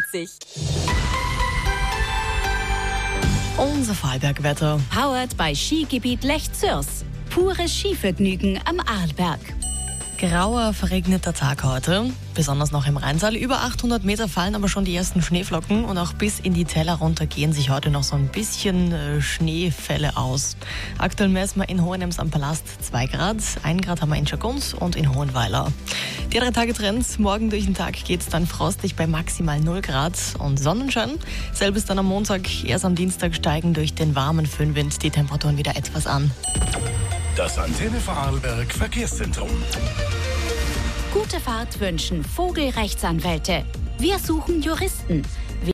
20. Unser Vorarlbergwetter. Powered bei Skigebiet Lech-Zürs. Pures Skivergnügen am Arlberg. Grauer, verregneter Tag heute. Besonders noch im Rheintal. Über 800 Meter fallen aber schon die ersten Schneeflocken. Und auch bis in die Täler runter gehen sich heute noch so ein bisschen Schneefälle aus. Aktuell messen wir in Hohenems am Palast 2 Grad. 1 Grad haben wir in Schagunz und in Hohenweiler. Die 3 Tage Trends. Morgen durch den Tag geht es dann frostig bei maximal 0 Grad und Sonnenschein. Selbst dann am Montag, erst am Dienstag steigen durch den warmen Föhnwind die Temperaturen wieder etwas an. Das Antenne Vorarlberg Verkehrszentrum. Gute Fahrt wünschen Vogel Rechtsanwälte. Wir suchen Juristen.